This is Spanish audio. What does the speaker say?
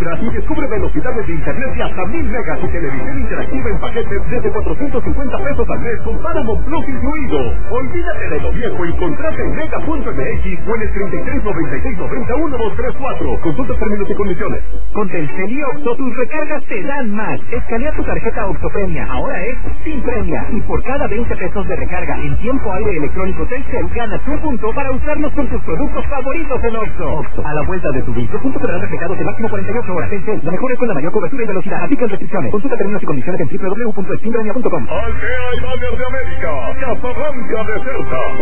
fibra y descubre velocidades de internet de hasta 1000 megas y televisión interactiva en paquetes desde 450 pesos al mes con Paramount Plus incluido. Olvídate de lo viejo y contrata en mega.mx o en el 3396901234. Consulta términos y condiciones. Con Telcel y Oxo, tus recargas te dan más. Escanea tu tarjeta Oxopremia. Ahora es sin premia. Y por cada 20 pesos de recarga en tiempo aire electrónico Telcel, ganas un punto para usarlos con tus productos favoritos en Oxo. Oxo, a la vuelta de tu vicio. Puntos serán reflejados en máximo 48 horas. Telcel, la mejor es con la mayor cobertura y velocidad. Aplican restricciones. Consulta términos y condiciones en www.extimpremia.com. Algea y Baños de América, Casablanca de Ceuta.